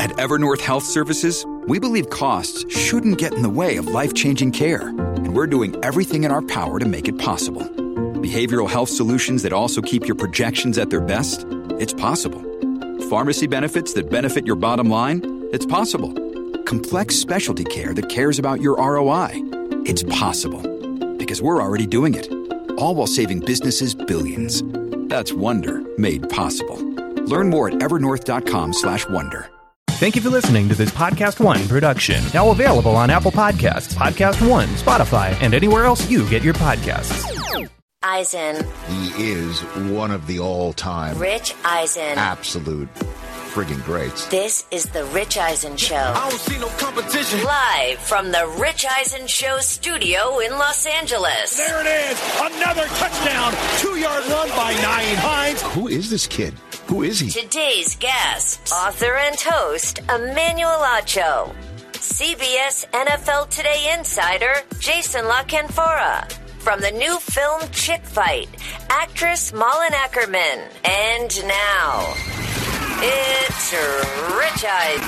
At Evernorth Health Services, we believe costs shouldn't get in the way of life-changing care, and we're doing everything in our power to make it possible. Behavioral health solutions that also keep your projections at their best? It's possible. Pharmacy benefits that benefit your bottom line? It's possible. Complex specialty care that cares about your ROI? It's possible. Because we're already doing it. All while saving businesses billions. That's Wonder made possible. Learn more at evernorth.com/wonder. Thank you for listening to this Podcast One production. Now available on Apple Podcasts, Podcast One, Spotify, and anywhere else you get your podcasts. Eisen. He is one of the all-time Rich Eisen. Absolute friggin' greats. This is the Rich Eisen Show. I don't see no competition. Live from the Rich Eisen Show studio in Los Angeles. There it is. Another touchdown. 2-yard run by Nyheim Hines. Who is this kid? Who is he? Today's guest, author and host, Emmanuel Acho. CBS NFL Today insider, Jason La Canfora. From the new film Chick Fight, actress Malin Ackerman. And now, it's Rich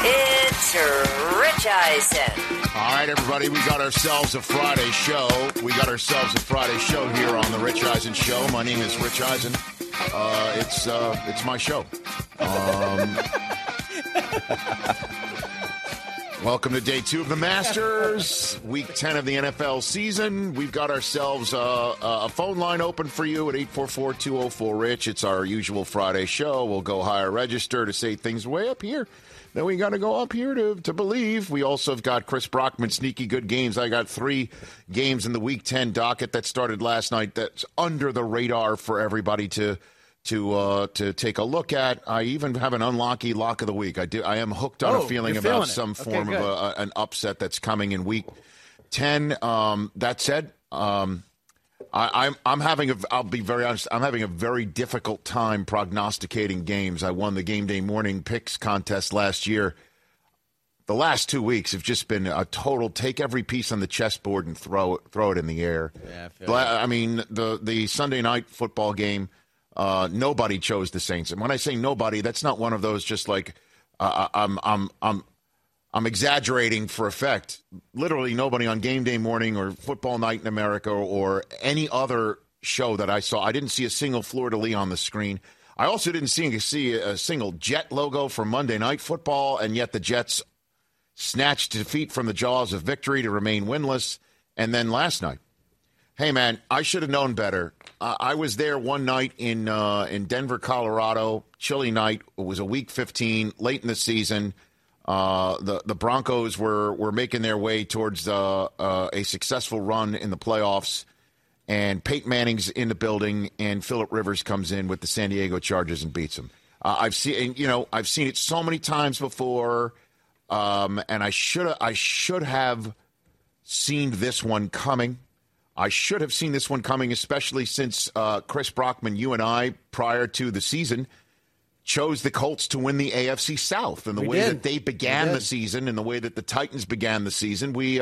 Eisen. All right, everybody, we got ourselves a Friday show. Here on the Rich Eisen Show. My name is Rich Eisen. It's my show. Welcome to day 2 of the Masters, week 10 of the NFL season. We've got ourselves a phone line open for you at 844-204-RICH. It's our usual Friday show. We'll go higher register to say things way up here. Then we got to go up here to believe. We also have got Chris Brockman, sneaky good games. I got 3 games in the week 10 docket that started last night that's under the radar for everybody to take a look at. I even have an unlucky lock of the week. I am hooked on a feeling about some form of an upset that's coming in week 10. That said, I'm having I'll be very honest. I'm having a very difficult time prognosticating games. I won the game day morning picks contest last year. The last 2 weeks have just been a total take every piece on the chessboard and throw it in the air. Yeah, I mean the Sunday night football game. Nobody chose the Saints, and when I say nobody, that's not one of those just like I'm exaggerating for effect. Literally, nobody on game day morning or football night in America or any other show that I saw. I didn't see a single Fleur de Lis on the screen. I also didn't see a single Jet logo for Monday Night Football, and yet the Jets snatched defeat from the jaws of victory to remain winless. And then last night. Hey, man, I should have known better. I was there one night in Denver, Colorado. Chilly night. It was a week 15, late in the season. The Broncos were making their way towards a successful run in the playoffs. And Peyton Manning's in the building, and Phillip Rivers comes in with the San Diego Chargers and beats them. I've seen it so many times before, and I should have seen this one coming. I should have seen this one coming, especially since Chris Brockman, you and I, prior to the season, chose the Colts to win the AFC South. And the way that they began the season and the way that the Titans began the season, we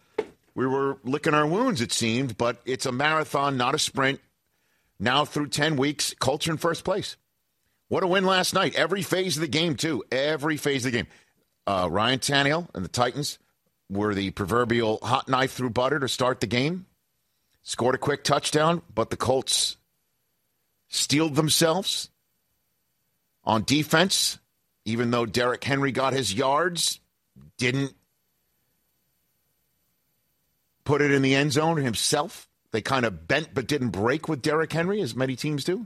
were licking our wounds, it seemed. But it's a marathon, not a sprint. Now through 10 weeks, Colts are in first place. What a win last night. Every phase of the game, too. Every phase of the game. Ryan Tannehill and the Titans were the proverbial hot knife through butter to start the game. Scored a quick touchdown, but the Colts steeled themselves on defense, even though Derrick Henry got his yards, didn't put it in the end zone himself. They kind of bent but didn't break with Derrick Henry, as many teams do.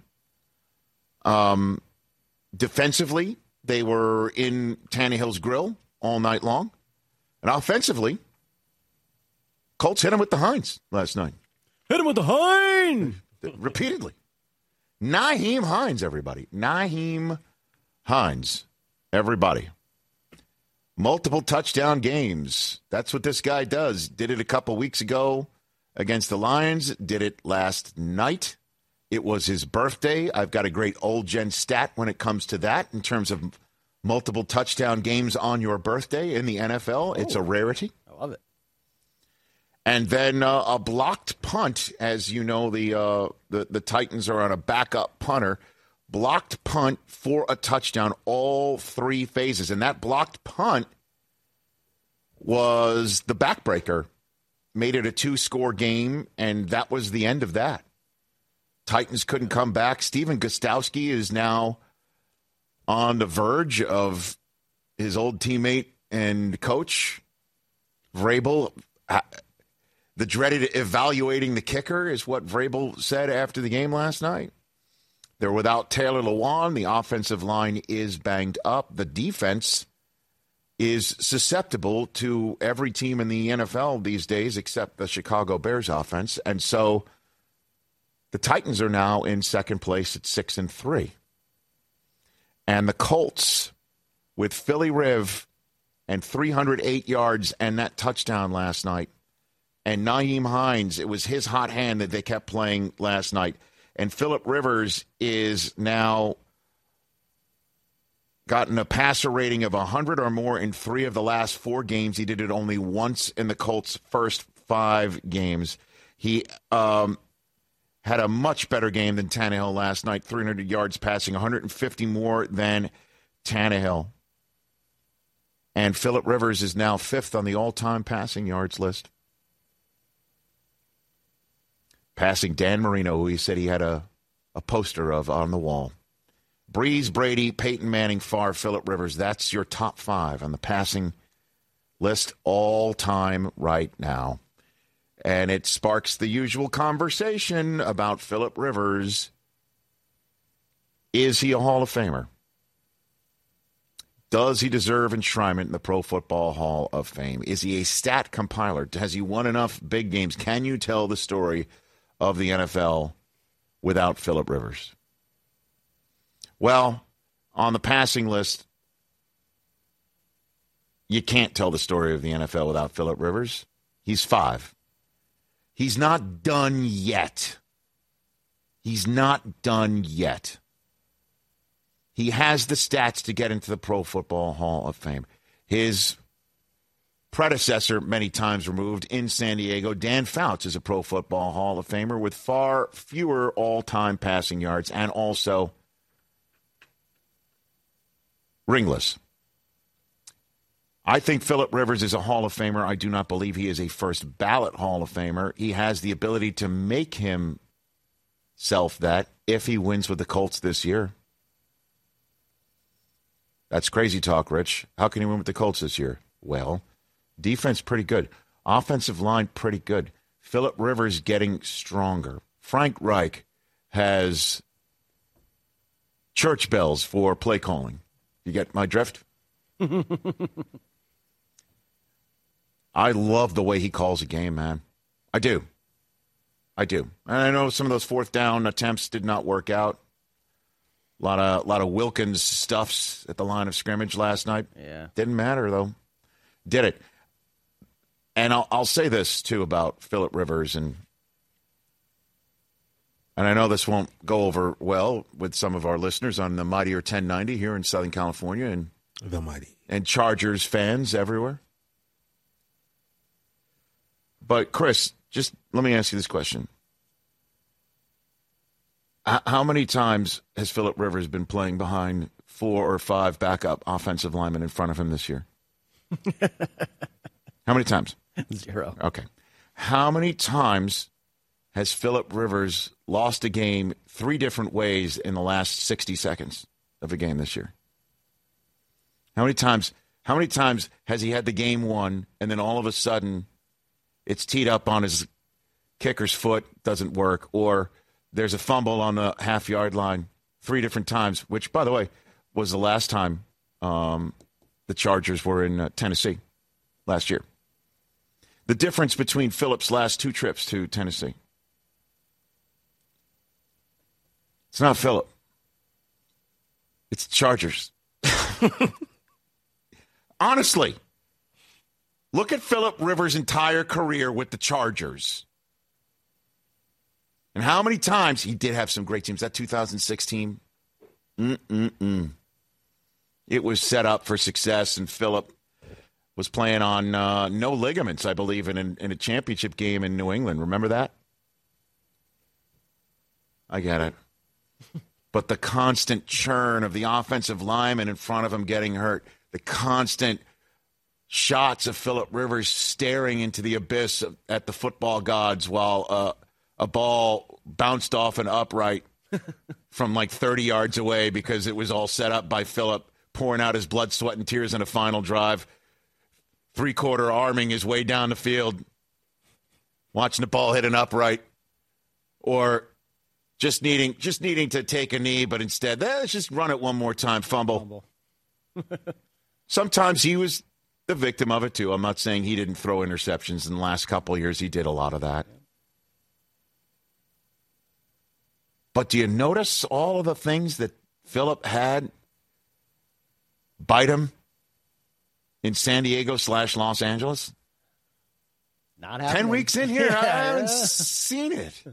Defensively, they were in Tannehill's grill all night long. And offensively, Colts hit him with the Hines last night. Hit him with the Hines! Repeatedly. Nyheim Hines, everybody. Nyheim Hines, everybody. Multiple touchdown games. That's what this guy does. Did it a couple weeks ago against the Lions. Did it last night. It was his birthday. I've got a great old gen stat when it comes to that in terms of multiple touchdown games on your birthday in the NFL. It's a rarity. I love it. And then a blocked punt. As you know, the Titans are on a backup punter. blocked punt for a touchdown all three phases. And that blocked punt was the backbreaker. Made it a 2-score game, and that was the end of that. Titans couldn't come back. Steven Gostkowski is now on the verge of his old teammate and coach, Vrabel. The dreaded evaluating the kicker is what Vrabel said after the game last night. They're without Taylor Lewan. The offensive line is banged up. The defense is susceptible to every team in the NFL these days except the Chicago Bears offense. And so the Titans are now in second place at 6-3. And the Colts, with Philly Riv and 308 yards and that touchdown last night, and Nyheim Hines, it was his hot hand that they kept playing last night. And Phillip Rivers is now gotten a passer rating of 100 or more in 3 of the last 4 games. He did it only once in the Colts' first 5 games. He had a much better game than Tannehill last night, 300 yards passing, 150 more than Tannehill. And Phillip Rivers is now 5th on the all-time passing yards list. Passing Dan Marino, who he said he had a poster of on the wall. Breeze, Brady, Peyton Manning, Favre, Phillip Rivers. That's your top 5 on the passing list all time right now. And it sparks the usual conversation about Phillip Rivers. Is he a Hall of Famer? Does he deserve enshrinement in the Pro Football Hall of Fame? Is he a stat compiler? Has he won enough big games? Can you tell the story of the NFL without Phillip Rivers? Well, on the passing list, you can't tell the story of the NFL without Phillip Rivers. He's 5. He's not done yet. He's not done yet. He has the stats to get into the Pro Football Hall of Fame. His predecessor, many times removed in San Diego, Dan Fouts, is a Pro Football Hall of Famer with far fewer all-time passing yards and also ringless. I think Phillip Rivers is a Hall of Famer. I do not believe he is a first ballot Hall of Famer. He has the ability to make himself that if he wins with the Colts this year. That's crazy talk, Rich. How can he win with the Colts this year? Well, defense pretty good. Offensive line pretty good. Phillip Rivers getting stronger. Frank Reich has church bells for play calling. You get my drift? I love the way he calls a game, man. I do. And I know some of those 4th down attempts did not work out. A lot of Wilkins stuffs at the line of scrimmage last night. Yeah. Didn't matter, though. Did it. And I'll say this, too, about Phillip Rivers, and I know this won't go over well with some of our listeners on the Mightier 1090 here in Southern California and The Mighty. And Chargers fans everywhere. But, Chris, just let me ask you this question. How many times has Phillip Rivers been playing behind 4 or 5 backup offensive linemen in front of him this year? How many times? 0. Okay. How many times has Phillip Rivers lost a game 3 different ways in the last 60 seconds of a game this year? How many times has he had the game won and then all of a sudden it's teed up on his kicker's foot, doesn't work, or there's a fumble on the half-yard line 3 different times, which, by the way, was the last time the Chargers were in Tennessee last year. The difference between Phillip's last 2 trips to Tennessee. It's not Phillip. It's the Chargers. Honestly, look at Phillip Rivers' entire career with the Chargers. And how many times he did have some great teams. That 2006 team, it was set up for success, and Phillip was playing on no ligaments, I believe, in a championship game in New England. Remember that? I get it. But the constant churn of the offensive lineman in front of him getting hurt, the constant shots of Phillip Rivers staring into the abyss at the football gods while a ball bounced off an upright from like 30 yards away because it was all set up by Phillip, pouring out his blood, sweat, and tears in a final drive, three-quarter arming his way down the field, watching the ball hit an upright, or just needing to take a knee, but instead, let's just run it one more time, fumble. Sometimes he was the victim of it, too. I'm not saying he didn't throw interceptions in the last couple of years. He did a lot of that. But do you notice all of the things that Phillip had bite him in San Diego / Los Angeles? Not happening. 10 weeks in here, I haven't seen it.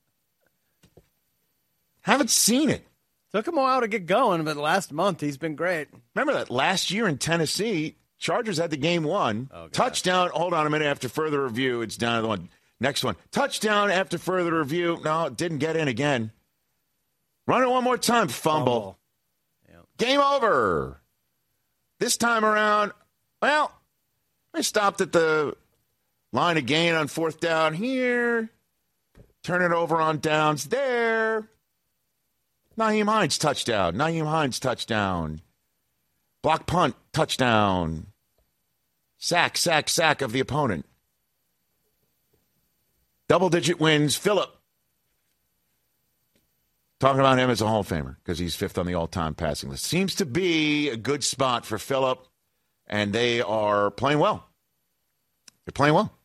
Haven't seen it. Took him a while to get going, but last month he's been great. Remember that last year in Tennessee, Chargers had the game won. Oh, touchdown. Hold on a minute. After further review, it's down to the one. Next one. Touchdown after further review. No, it didn't get in again. Run it one more time. Fumble. Yep. Game over. This time around, well, I stopped at the line of gain on fourth down here. Turn it over on downs there. Nyheim Hines, touchdown. Nyheim Hines, touchdown. Block punt, touchdown. Sack of the opponent. Double-digit wins. Phillip. Talking about him as a Hall of Famer because he's fifth on the all-time passing list. Seems to be a good spot for Phillip, and they are playing well. They're playing well.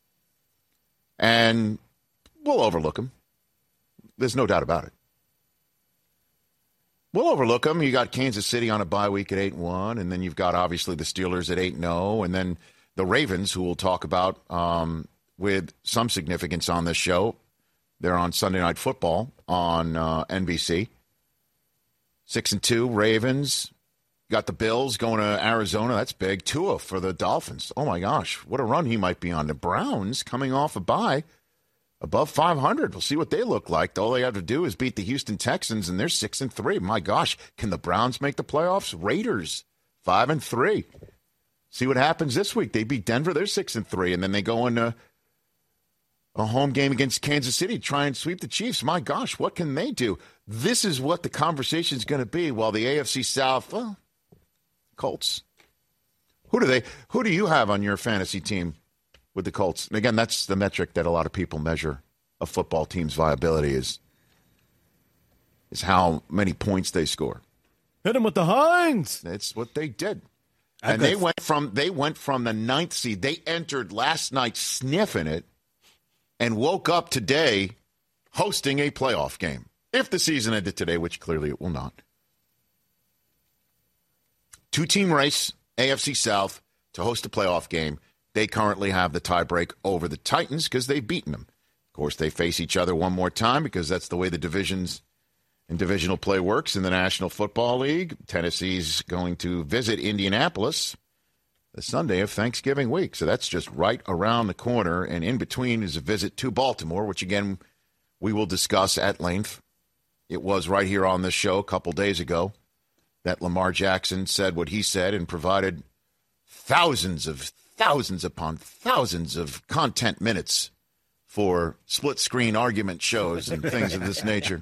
And we'll overlook him. There's no doubt about it. We'll overlook them. You got Kansas City on a bye week at 8-1, and then you've got obviously the Steelers at 8-0, and then the Ravens, who we'll talk about with some significance on this show. They're on Sunday Night Football on NBC. 6-2 Ravens. Got the Bills going to Arizona. That's big. Tua for the Dolphins. Oh my gosh, what a run he might be on. The Browns coming off a bye. Above 500. We'll see what they look like. All they have to do is beat the Houston Texans, and they're 6-3. My gosh, can the Browns make the playoffs? Raiders, 5-3. See what happens this week. They beat Denver. They're 6-3, and then they go into a home game against Kansas City, try and sweep the Chiefs. My gosh, what can they do? This is what the conversation is going to be. While the AFC South, well, Colts. Who do you have on your fantasy team? With the Colts. And again, that's the metric that a lot of people measure a football team's viability is how many points they score. Hit him with the Hines. That's what they did. And they went from the 9th seed. They entered last night sniffing it and woke up today hosting a playoff game. If the season ended today, which clearly it will not. 2-team race, AFC South, to host a playoff game. They currently have the tiebreak over the Titans because they've beaten them. Of course, they face each other one more time because that's the way the divisions and divisional play works in the National Football League. Tennessee's going to visit Indianapolis the Sunday of Thanksgiving week. So that's just right around the corner. And in between is a visit to Baltimore, which, again, we will discuss at length. It was right here on this show a couple days ago that Lamar Jackson said what he said and provided thousands upon thousands of content minutes for split-screen argument shows and things of this nature.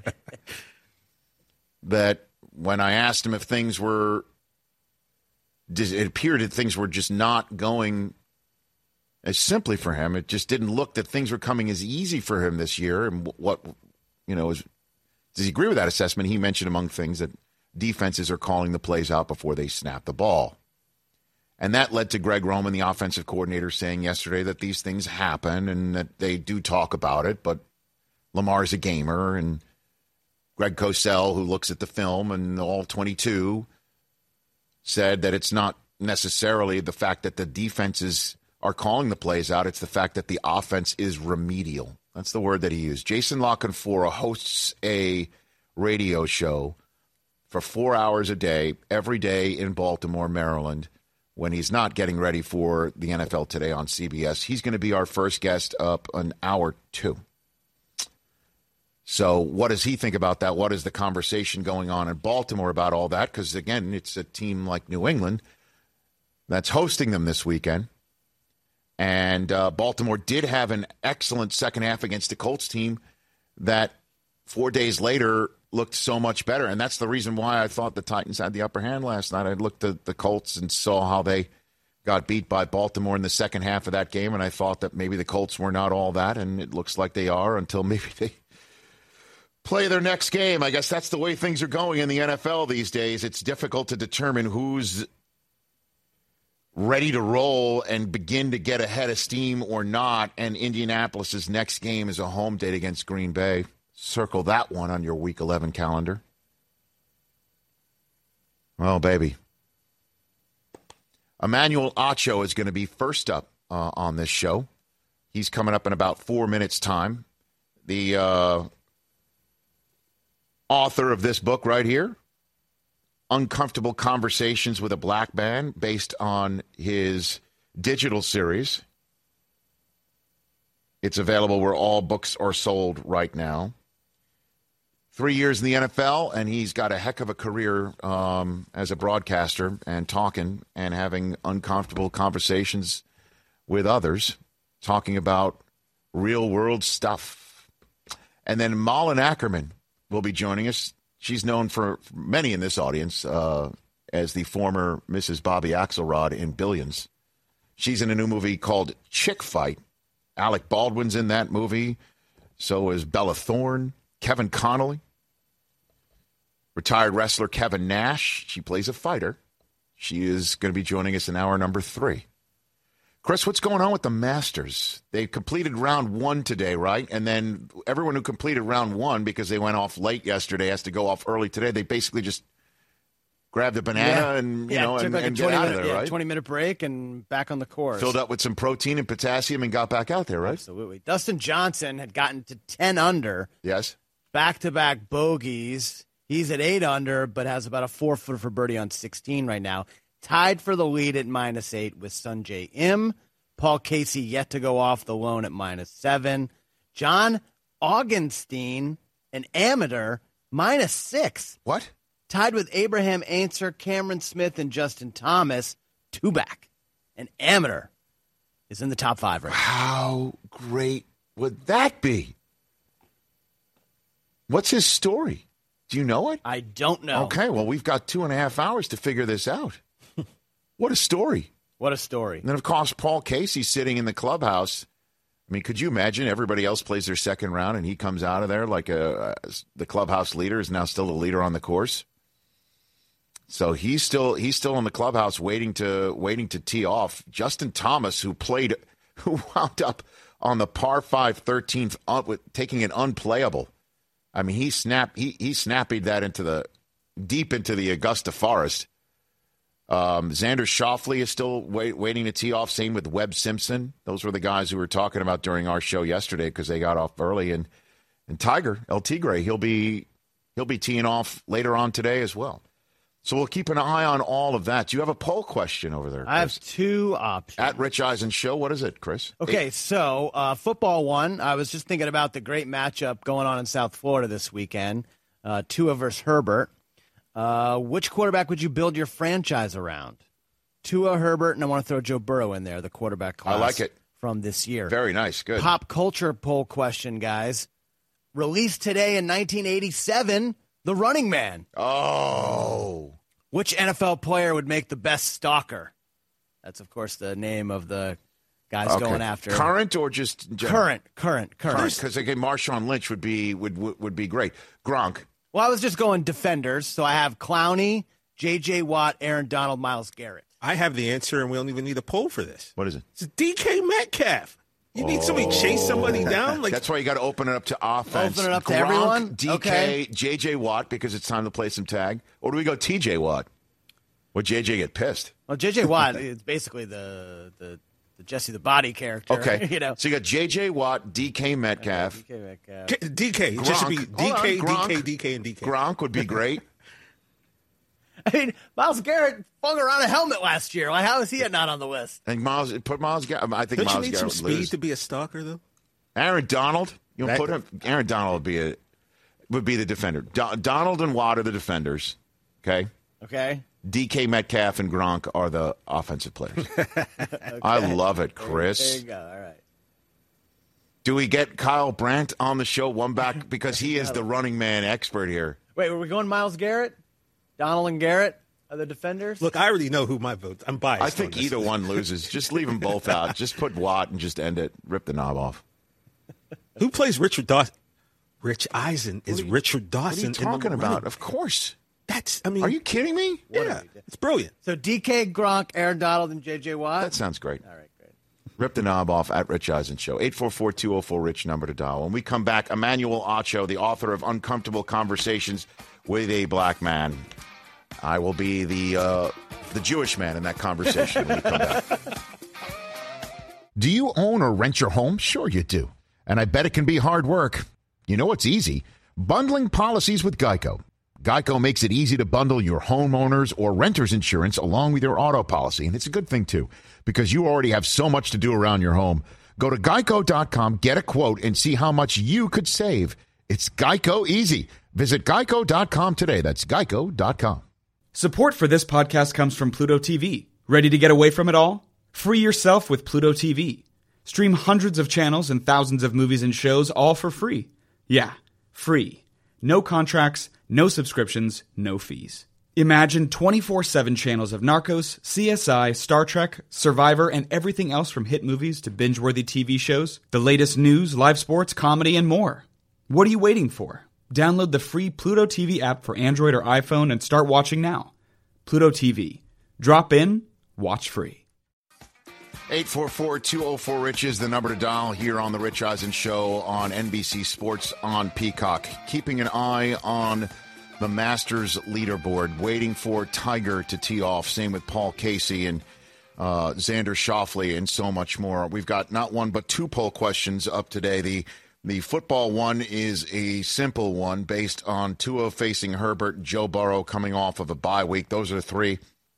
That when I asked him if things were, it appeared that things were just not going as simply for him. It just didn't look that things were coming as easy for him this year. And does he agree with that assessment? He mentioned among things that defenses are calling the plays out before they snap the ball. And that led to Greg Roman, the offensive coordinator, saying yesterday that these things happen and that they do talk about it, but Lamar's a gamer. And Greg Cosell, who looks at the film and all 22, said that it's not necessarily the fact that the defenses are calling the plays out. It's the fact that the offense is remedial. That's the word that he used. Jason La Canfora hosts a radio show for 4 hours a day, every day in Baltimore, Maryland, when he's not getting ready for the NFL Today on CBS. He's going to be our first guest up an hour 2. So what does he think about that? What is the conversation going on in Baltimore about all that? Because, again, it's a team like New England that's hosting them this weekend. And Baltimore did have an excellent second half against the Colts team that 4 days later looked so much better. And that's the reason why I thought the Titans had the upper hand last night. I looked at the Colts and saw how they got beat by Baltimore in the second half of that game, and I thought that maybe the Colts were not all that, and it looks like they are until maybe they play their next game. I guess that's the way things are going in the NFL these days. It's difficult to determine who's ready to roll and begin to get ahead of steam or not, and Indianapolis's next game is a home date against Green Bay. Circle that one on your Week 11 calendar. Oh, baby. Emmanuel Acho is going to be first up on this show. He's coming up in about 4 minutes' time. The author of this book right here, Uncomfortable Conversations with a Black Man, based on his digital series. It's available where all books are sold right now. 3 years in the NFL, and he's got a heck of a career as a broadcaster and talking and having uncomfortable conversations with others, talking about real-world stuff. And then Malin Ackerman will be joining us. She's known for many in this audience as the former Mrs. Bobby Axelrod in Billions. She's in a new movie called Chick Fight. Alec Baldwin's in that movie. So is Bella Thorne. Kevin Connolly. Retired wrestler Kevin Nash. She plays a fighter. She is going to be joining us in hour number 3. Chris, what's going on with the Masters? They completed round 1 today, right? And then everyone who completed round 1, because they went off late yesterday, has to go off early today. They basically just grabbed a banana and get out of there, right? 20-minute break and back on the course. Filled up with some protein and potassium and got back out there, right? Absolutely. Dustin Johnson had gotten to 10 under. Yes. Back-to-back bogeys. He's at 8 under, but has about a 4-footer for birdie on 16 right now. Tied for the lead at -8 with Sungjae Im. Paul Casey yet to go off the lone at -7. John Augenstein, an amateur, -6. What? Tied with Abraham Ancer, Cameron Smith, and Justin Thomas. 2 back. An amateur is in the top 5 right now. How great would that be? What's his story? Do you know it? I don't know. Okay, well, we've got 2.5 hours to figure this out. What a story. What a story. And then, of course, Paul Casey sitting in the clubhouse. I mean, could you imagine everybody else plays their second round and he comes out of there like the clubhouse leader is now still the leader on the course? So he's still in the clubhouse waiting to tee off. Justin Thomas, who wound up on the par 5 13th taking an unplayable. I mean, he snapped that deep into the Augusta forest. Xander Schauffele is still waiting to tee off. Same with Webb Simpson. Those were the guys who we were talking about during our show yesterday because they got off early. And Tiger, El Tigre, he'll be teeing off later on today as well. So we'll keep an eye on all of that. Do you have a poll question over there, Chris? I have 2 options. At Rich Eisen Show. What is it, Chris? Okay, so football one. I was just thinking about the great matchup going on in South Florida this weekend. Tua versus Herbert. Which quarterback would you build your franchise around? Tua, Herbert, and I want to throw Joe Burrow in there, the quarterback class I like it. From this year. Very nice. Good. Pop culture poll question, guys. Released today in 1987, The Running Man. Oh. Which NFL player would make the best stalker? That's, of course, the name of the guys going after. Current or just general? Current. Because again, Marshawn Lynch would be great. Gronk. Well, I was just going defenders, so I have Clowney, J.J. Watt, Aaron Donald, Myles Garrett. I have the answer, and we don't even need a poll for this. What is it? It's DK Metcalf. You need somebody to chase somebody down? That's why you got to open it up to offense. Open it up to Gronk, everyone? DK, okay. J.J. Watt, because it's time to play some tag. Or do we go T.J. Watt? Would J.J. get pissed? Well, J.J. Watt is basically the Jesse the Body character. Okay. You know? So you got J.J. Watt, DK Metcalf. DK. It just should be DK, DK, and DK. Gronk would be great. I mean, Myles Garrett flung around a helmet last year. Like, how is he not on the list? And Myles Garrett. I think Don't Myles you need Garrett some would speed lose. To be a stalker, though? Aaron Donald. You'll put him. Aaron Donald would be would be the defender. Donald and Watt are the defenders. Okay. Okay. DK Metcalf and Gronk are the offensive players. Okay. I love it, Chris. There you go. All right. Do we get Kyle Brandt on the show one back? Because he is the running man expert here. Wait, were we going Myles Garrett? Donald and Garrett are the defenders? Look, I already know who my vote. I'm biased. I think either one loses. Just leave them both out. Just put Watt and just end it. Rip the knob off. Who plays Richard Dawson? Rich Eisen is Richard Dawson. What are you talking about? Of course. Are you kidding me? Yeah, it's brilliant. So DK, Gronk, Aaron Donald, and J.J. Watt? That sounds great. All right, great. Rip the knob off at Rich Eisen Show. 844-204-RICH, number to dial. When we come back, Emmanuel Acho, the author of Uncomfortable Conversations with a Black Man. I will be the Jewish man in that conversation when we come back. Do you own or rent your home? Sure you do. And I bet it can be hard work. You know what's easy? Bundling policies with Geico. Geico makes it easy to bundle your homeowners or renters insurance along with your auto policy. And it's a good thing, too, because you already have so much to do around your home. Go to geico.com, get a quote, and see how much you could save. It's Geico easy. Visit geico.com today. That's geico.com. Support for this podcast comes from Pluto TV. Ready to get away from it all? Free yourself with Pluto TV. Stream hundreds of channels and thousands of movies and shows all for free. Yeah, free. No contracts, no subscriptions, no fees. Imagine 24/7 channels of Narcos, CSI, Star Trek, Survivor, and everything else from hit movies to binge-worthy TV shows, the latest news, live sports, comedy, and more. What are you waiting for? Download the free Pluto TV app for Android or iPhone and start watching now. Pluto TV. Drop in, watch free. 844-204-RICH is the number to dial here on the Rich Eisen Show on NBC Sports on Peacock. Keeping an eye on the Masters leaderboard, waiting for Tiger to tee off. Same with Paul Casey and Xander Schauffele and so much more. We've got not one but two poll questions up today. The football one is a simple one based on Tua facing Herbert, Joe Burrow coming off of a bye week. Those are three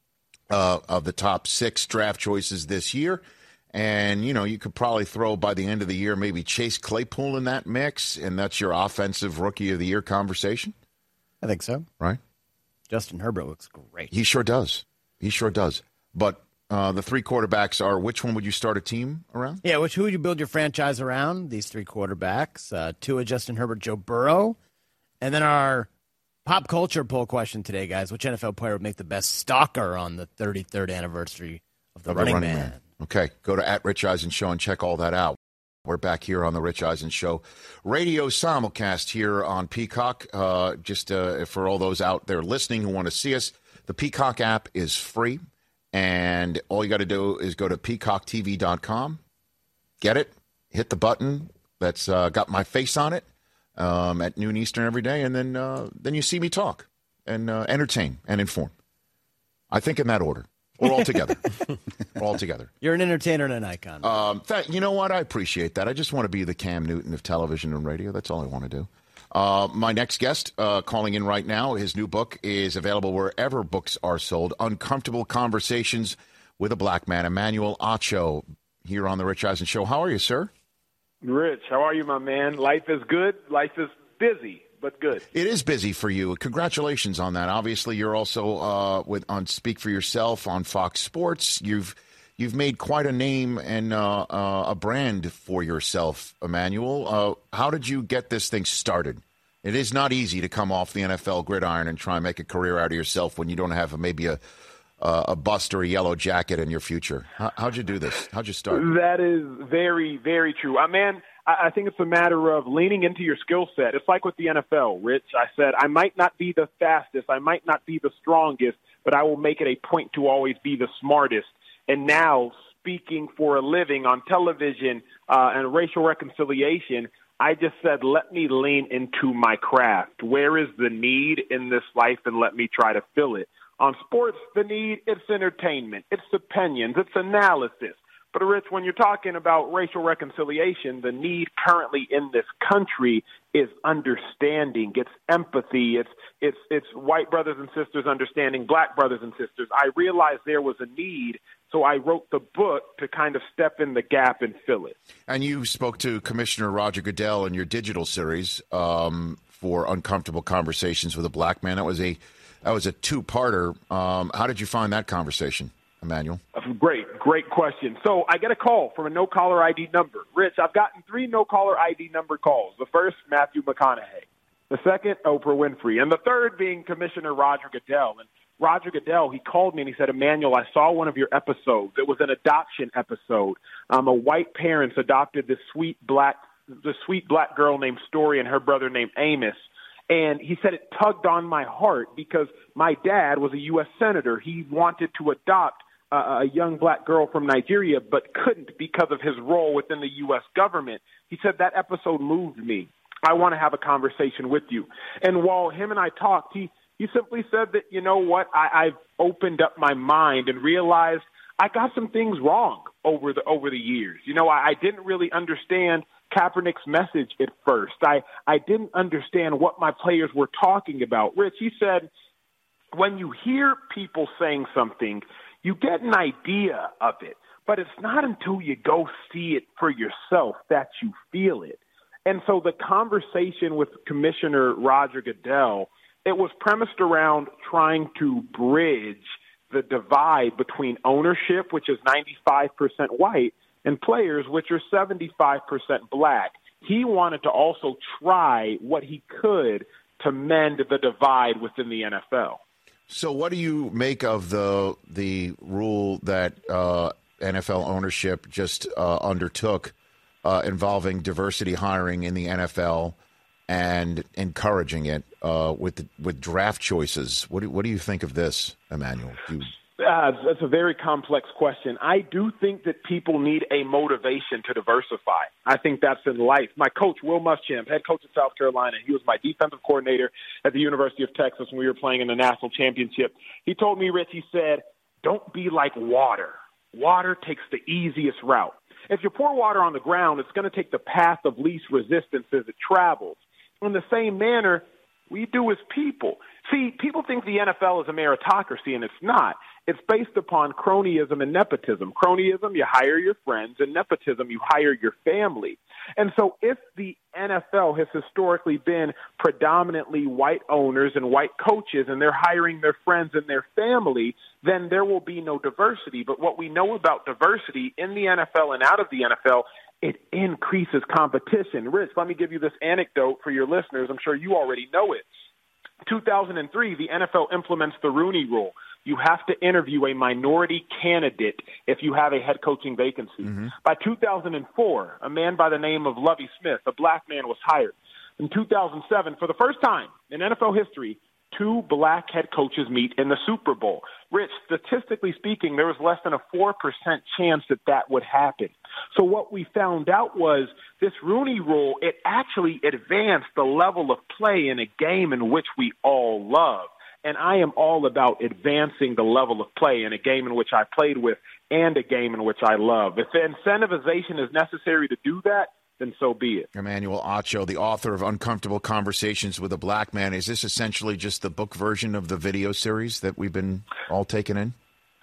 of the top 6 draft choices this year. And, you know, you could probably throw by the end of the year maybe Chase Claypool in that mix, and that's your offensive rookie of the year conversation. I think so. Right? Justin Herbert looks great. He sure does. He sure does. But the 3 quarterbacks are, which one would you start a team around? Yeah, who would you build your franchise around? These 3 quarterbacks, Tua, Justin Herbert, Joe Burrow. And then our pop culture poll question today, guys. Which NFL player would make the best stalker on the 33rd anniversary of the running man? Okay, go to @Rich Eisen Show and check all that out. We're back here on the Rich Eisen Show. Radio simulcast here on Peacock. Just for all those out there listening who want to see us, the Peacock app is free. And all you got to do is go to peacocktv.com, get it, hit the button that's got my face on it at noon Eastern every day, and then you see me talk and entertain and inform. I think in that order. Or all together. All together. You're an entertainer and an icon. You know what? I appreciate that. I just want to be the Cam Newton of television and radio. That's all I want to do. My next guest calling in right now, his new book is available wherever books are sold. Uncomfortable Conversations with a Black Man. Emmanuel Acho here on the Rich Eisen Show. How are you, sir? Rich, how are you, my man? Life is good. Life is busy, but good. It is busy for you. Congratulations on that. Obviously, you're also on Speak for Yourself on Fox Sports. You've made quite a name and a brand for yourself, Emmanuel. How did you get this thing started? It is not easy to come off the NFL gridiron and try and make a career out of yourself when you don't have maybe a bust or a yellow jacket in your future. How'd you do this? How'd you start? That is very, very true. Man, I think it's a matter of leaning into your skill set. It's like with the NFL, Rich. I said, I might not be the fastest, I might not be the strongest, but I will make it a point to always be the smartest. And now, speaking for a living on television and racial reconciliation, I just said, let me lean into my craft. Where is the need in this life, and let me try to fill it. On sports, the need, it's entertainment, it's opinions, it's analysis. But, Rich, when you're talking about racial reconciliation, the need currently in this country is understanding. It's empathy. It's white brothers and sisters understanding black brothers and sisters. I realized there was a need, so I wrote the book to kind of step in the gap and fill it. And you spoke to Commissioner Roger Goodell in your digital series for Uncomfortable Conversations with a Black Man. That was a two-parter. How did you find that conversation, Emmanuel? Great question. So I get a call from a no-caller ID number. Rich, I've gotten 3 no-caller ID number calls. The first, Matthew McConaughey. The second, Oprah Winfrey. And the third being Commissioner Roger Goodell. And Roger Goodell, he called me and he said, Emmanuel, I saw one of your episodes. It was an adoption episode. A white parents adopted this sweet black girl named Story and her brother named Amos. And he said it tugged on my heart because my dad was a U.S. Senator. He wanted to adopt a young black girl from Nigeria, but couldn't because of his role within the U.S. government. He said that episode moved me. I want to have a conversation with you. And while him and I talked, he simply said that, you know what, I've opened up my mind and realized I got some things wrong over the years. You know, I didn't really understand Kaepernick's message at first. I didn't understand what my players were talking about. Rich, he said, when you hear people saying something, you get an idea of it, but it's not until you go see it for yourself that you feel it. And so the conversation with Commissioner Roger Goodell, it was premised around trying to bridge the divide between ownership, which is 95% white, and players, which are 75% black. He wanted to also try what he could to mend the divide within the NFL. So what do you make of the rule that NFL ownership just undertook involving diversity hiring in the NFL and encouraging it with draft choices? What do you think of this, Emmanuel? That's a very complex question. I do think that people need a motivation to diversify. I think that's in life. My coach, Will Muschamp, head coach of South Carolina, he was my defensive coordinator at the University of Texas when we were playing in the national championship. He told me, Rich, he said, don't be like water. Water takes the easiest route. If you pour water on the ground, it's going to take the path of least resistance as it travels. In the same manner, we do as people. See, people think the NFL is a meritocracy, and it's not. It's based upon cronyism and nepotism. Cronyism, you hire your friends, and nepotism, you hire your family. And so if the NFL has historically been predominantly white owners and white coaches, and they're hiring their friends and their family, then there will be no diversity. But what we know about diversity in the NFL and out of the NFL, it increases competition. Rich, let me give you this anecdote for your listeners. I'm sure you already know it. 2003, the NFL implements the Rooney Rule. You have to interview a minority candidate if you have a head coaching vacancy. Mm-hmm. By 2004, a man by the name of Lovie Smith, a black man, was hired. In 2007, for the first time in NFL history, 2 black head coaches meet in the Super Bowl. Rich, statistically speaking, there was less than a 4% chance that would happen. So what we found out was this Rooney Rule, it actually advanced the level of play in a game in which we all love. And I am all about advancing the level of play in a game in which I played with and a game in which I love. If incentivization is necessary to do that, then so be it. Emmanuel Acho, the author of Uncomfortable Conversations with a Black Man. Is this essentially just the book version of the video series that we've been all taken in?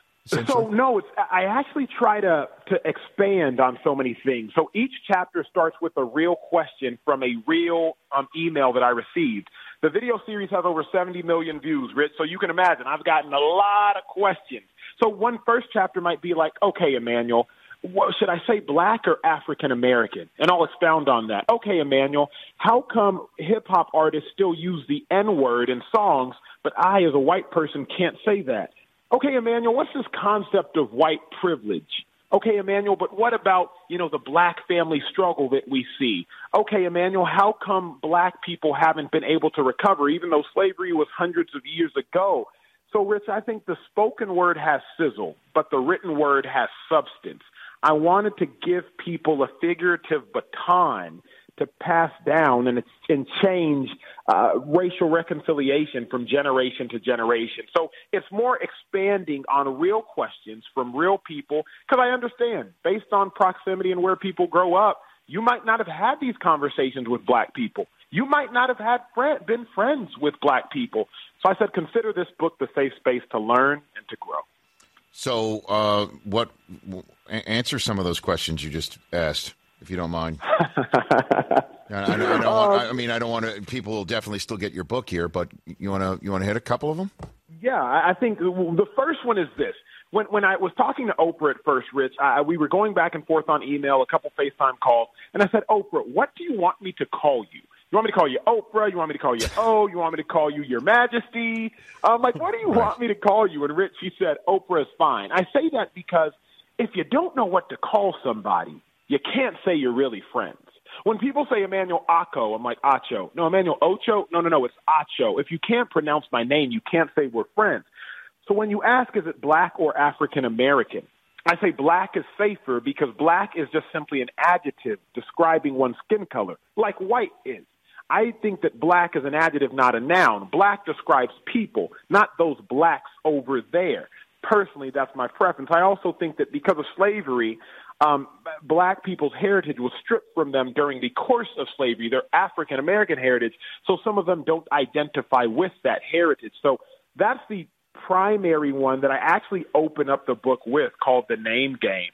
So, no, I actually try to expand on so many things. So each chapter starts with a real question from a real email that I received. The video series has over 70 million views, Rich, so you can imagine I've gotten a lot of questions. So one first chapter might be like, okay, Emmanuel, what, should I say black or African-American? And I'll expound on that. Okay, Emmanuel, how come hip-hop artists still use the N-word in songs, but I, as a white person, can't say that? Okay, Emmanuel, what's this concept of white privilege? Okay, Emmanuel, but what about, the black family struggle that we see? Okay, Emmanuel, how come black people haven't been able to recover, even though slavery was hundreds of years ago? So, Rich, I think the spoken word has sizzle, but the written word has substance. I wanted to give people a figurative baton to pass down and change racial reconciliation from generation to generation. So it's more expanding on real questions from real people, because I understand, based on proximity and where people grow up, you might not have had these conversations with black people. You might not have been friends with black people. So I said, consider this book the safe space to learn and to grow. So answer some of those questions you just asked. if you don't mind. I don't want to. People will definitely still get your book here, but you want to hit a couple of them? Yeah, I think the first one is this. When I was talking to Oprah at first, Rich, we were going back and forth on email, a couple FaceTime calls, and I said, Oprah, what do you want me to call you? You want me to call you Oprah? You want me to call you You want me to call you Your Majesty? I'm like, what do you want me to call you? And Rich, she said, Oprah is fine. I say that because if you don't know what to call somebody, you can't say you're really friends. When people say Emmanuel Acho, I'm like, Acho. No, Emmanuel Ocho? No, it's Acho. If you can't pronounce my name, you can't say we're friends. So when you ask, is it black or African American? I say black is safer because black is just simply an adjective describing one's skin color, like white is. I think that black is an adjective, not a noun. Black describes people, not those blacks over there. Personally, that's my preference. I also think that because of slavery, black people's heritage was stripped from them during the course of slavery, their African-American heritage, so some of them don't identify with that heritage. So that's the primary one that I actually open up the book with, called The Name Game.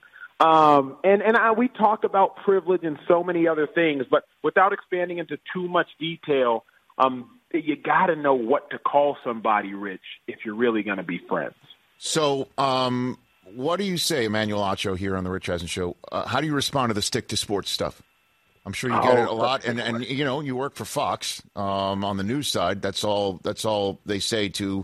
We talk about privilege and so many other things, but without expanding into too much detail, you got to know what to call somebody, Rich, if you're really going to be friends. So what do you say, Emmanuel Acho, here on the Rich Eisen Show? How do you respond to the stick to sports stuff? I'm sure you get it a lot, and you know, you work for Fox on the news side. That's all they say to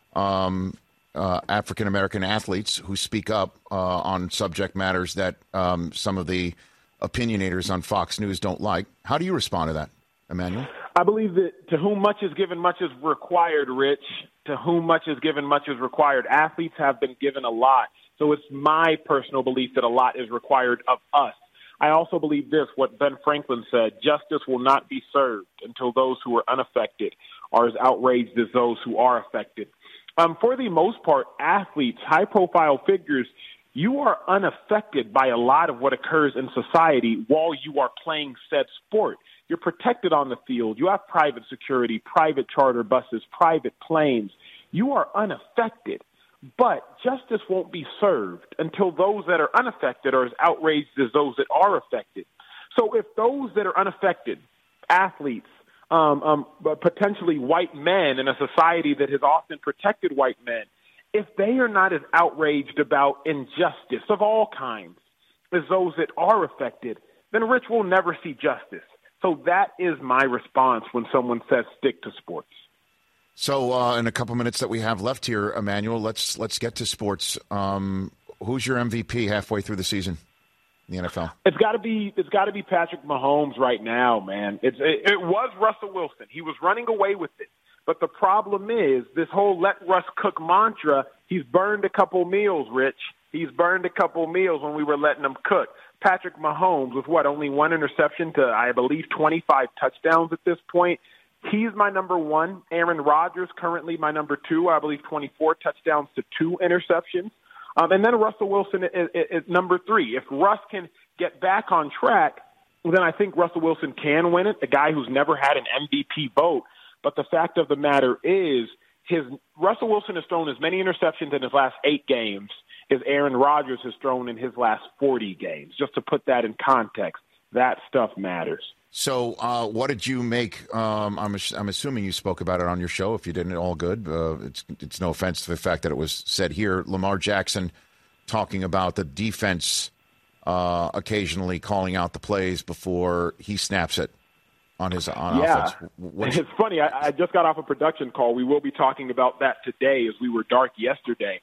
African American athletes who speak up on subject matters that some of the opinionators on Fox News don't like. How do you respond to that, Emmanuel? I believe that to whom much is given, much is required, Rich. To whom much is given, much is required. Athletes have been given a lot, so it's my personal belief that a lot is required of us. I also believe this, what Ben Franklin said, justice will not be served until those who are unaffected are as outraged as those who are affected. For the most part, athletes, high-profile figures, you are unaffected by a lot of what occurs in society while you are playing said sport. You're protected on the field. You have private security, private charter buses, private planes. You are unaffected. But justice won't be served until those that are unaffected are as outraged as those that are affected. So if those that are unaffected, athletes, potentially white men in a society that has often protected white men, if they are not as outraged about injustice of all kinds as those that are affected, then Rich will never see justice. So that is my response when someone says stick to sports. So in a couple minutes that we have left here, Emmanuel, let's get to sports. Who's your MVP halfway through the season in the NFL? It's got to be Patrick Mahomes right now, man. It was Russell Wilson. He was running away with it. But the problem is this whole let Russ cook mantra, he's burned a couple meals, Rich. He's burned a couple meals when we were letting him cook. Patrick Mahomes with only one interception to, I believe, 25 touchdowns at this point. He's my number one. Aaron Rodgers currently my number two. I believe 24 touchdowns to 2 interceptions. And then Russell Wilson is number 3. If Russ can get back on track, then I think Russell Wilson can win it, a guy who's never had an MVP vote. But the fact of the matter is Russell Wilson has thrown as many interceptions in his last 8 games as Aaron Rodgers has thrown in his last 40 games. Just to put that in context, that stuff matters. So what did you make? I'm assuming you spoke about it on your show. If you didn't, all good. It's no offense to the fact that it was said here. Lamar Jackson talking about the defense occasionally calling out the plays before he snaps it on his offense. It's funny. I just got off a production call. We will be talking about that today as we were dark yesterday.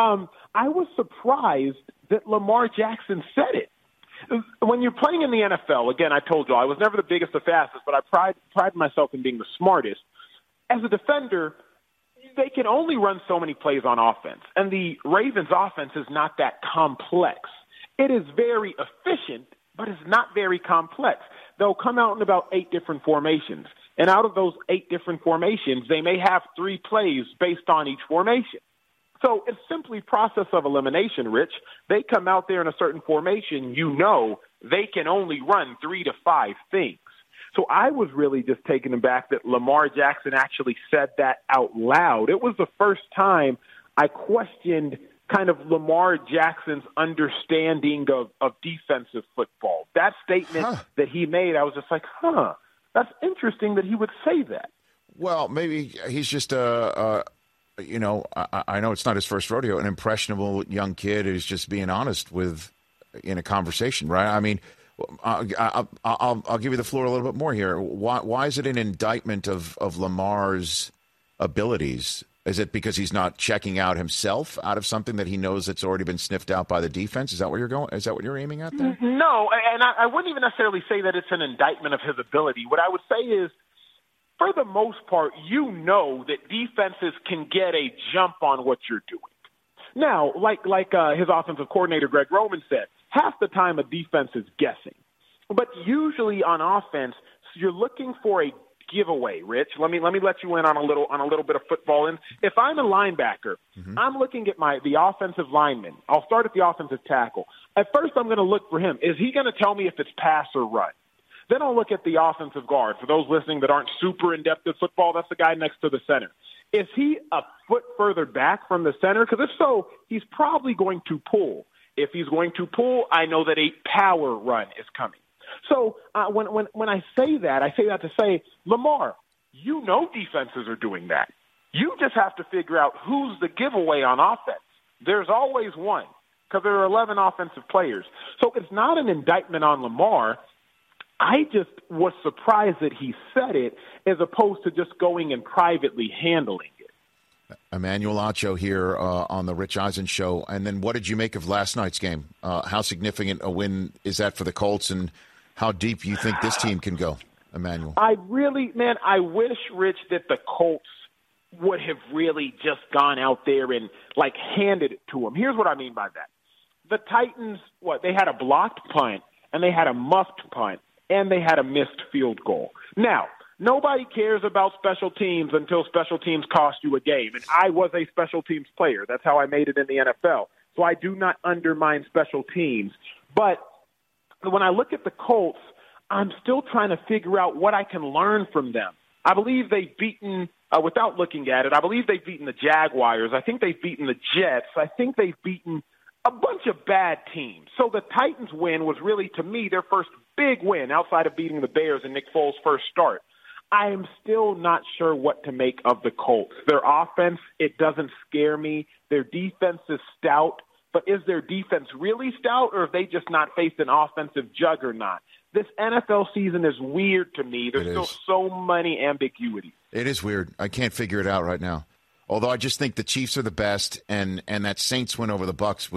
I was surprised that Lamar Jackson said it. When you're playing in the NFL, again, I told you I was never the biggest or fastest, but I pride myself in being the smartest. As a defender, they can only run so many plays on offense, and the Ravens' offense is not that complex. It is very efficient, but it's not very complex. They'll come out in about 8 different formations, and out of those 8 different formations, they may have 3 plays based on each formation. So it's simply process of elimination, Rich. They come out there in a certain formation, they can only run 3 to 5 things. So I was really just taken aback that Lamar Jackson actually said that out loud. It was the first time I questioned kind of Lamar Jackson's understanding of defensive football. That statement that he made, I was just like, that's interesting that he would say that. Well, maybe he's just I know it's not his first rodeo, an impressionable young kid who's just being honest in a conversation, right? I mean, I'll give you the floor a little bit more here. Why is it an indictment of Lamar's abilities? Is it because he's not checking out himself out of something that he knows that's already been sniffed out by the defense? Is that where you're going? Is that what you're aiming at there? No, and I wouldn't even necessarily say that it's an indictment of his ability. What I would say is, for the most part, you know that defenses can get a jump on what you're doing. Now, like his offensive coordinator, Greg Roman, said, half the time a defense is guessing. But usually on offense, you're looking for a giveaway, Rich. Let me let you in on a little bit of football. And if I'm a linebacker, I'm looking at the offensive lineman. I'll start at the offensive tackle. At first, I'm going to look for him. Is he going to tell me if it's pass or run? Then I'll look at the offensive guard. For those listening that aren't super in-depth at football, that's the guy next to the center. Is he a foot further back from the center? Because if so, he's probably going to pull. If he's going to pull, I know that a power run is coming. So when I say that to say, Lamar, you know defenses are doing that. You just have to figure out who's the giveaway on offense. There's always one because there are 11 offensive players. So it's not an indictment on Lamar. I just was surprised that he said it as opposed to just going and privately handling it. Emmanuel Acho here on the Rich Eisen Show. And then what did you make of last night's game? How significant a win is that for the Colts, and how deep you think this team can go, Emmanuel? I wish, Rich, that the Colts would have really just gone out there and, handed it to them. Here's what I mean by that. The Titans, they had a blocked punt, and they had a muffed punt, and they had a missed field goal. Now, nobody cares about special teams until special teams cost you a game, and I was a special teams player. That's how I made it in the NFL. So I do not undermine special teams. But when I look at the Colts, I'm still trying to figure out what I can learn from them. I believe they've beaten, without looking at it, I believe they've beaten the Jaguars. I think they've beaten the Jets. I think they've beaten a bunch of bad teams. So the Titans win was really, to me, their first big win outside of beating the Bears in Nick Foles' first start. I am still not sure what to make of the Colts. Their offense, it doesn't scare me. Their defense is stout. But is their defense really stout, or have they just not faced an offensive juggernaut? This NFL season is weird to me. There's still so many ambiguities. It is weird. I can't figure it out right now. Although I just think the Chiefs are the best, and that Saints win over the Bucs